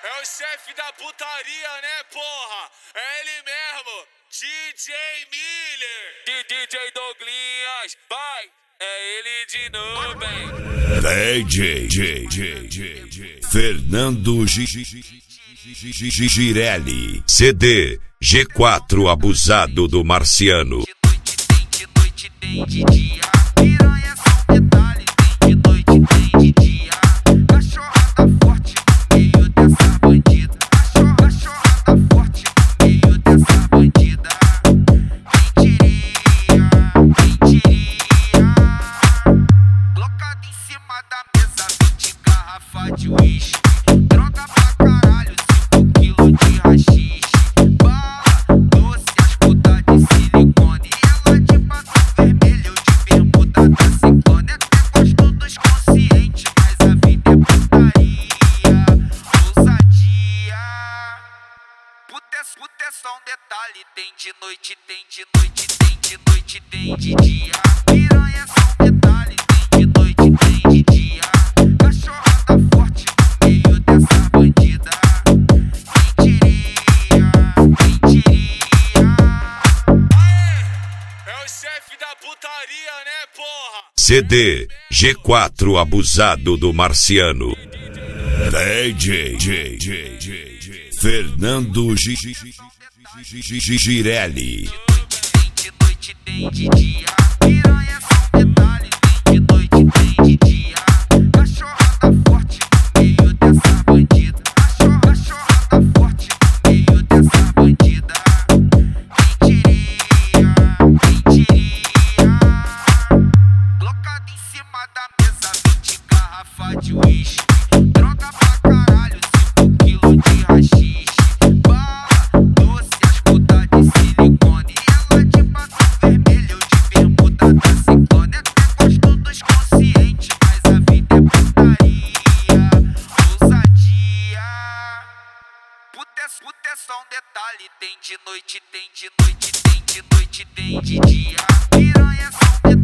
É o chefe da putaria, né, porra? É ele mesmo, DJ Miller. DJ Douglinhas, vai, é ele de novo, hein? DJ Fernando Girelli. CD G4 Abusado do Marciano. De noite tem de dia, piranha é só um detalhe. Tem de noite tem de dia, cachorrada forte no meio dessa bandida. Cachorrada forte no meio dessa bandida. Quem diria, colocado em cima da mesa 20 garrafa de uísque. Droga pra caralho, 5 quilos de haxixe. Bala doce, as putas de silicone. Ela de batom vermelho, de bermuda da ciclone. Até gosto dos conscientes, mas a vida é putaria, ousadia. Puta é só um detalhe. Tem de noite, tem de noite, tem de noite, tem de dia. Piranha é só um detalhe. Tem de noite, tem de dia. Cachorrada forte no meio dessa bandida. Quem diria, quem diria. É o chefe da putaria, né, porra? CD G4 Abusado do Marciano. DJ Fernando Girelli. Tem de noite, tem de dia. Piranha é só um detalhe. Tem de noite, tem de dia. Cachorrada forte no meio dessa bandida. Cachorrada forte no meio dessa bandida. Quem diria, colocado em cima da mesa 20 garrafa de uísque. Droga pra caralho, 5 quilos de haxixe. Bala doce, as putas de silicone. Ela de batom vermelho, de bermuda da ciclone. Até gosto dos conscientes, mas a vida é putaria, ousadia. Puta é só um detalhe. Tem de noite, tem de noite, tem de noite, tem de dia. Piranha é só um detalhe.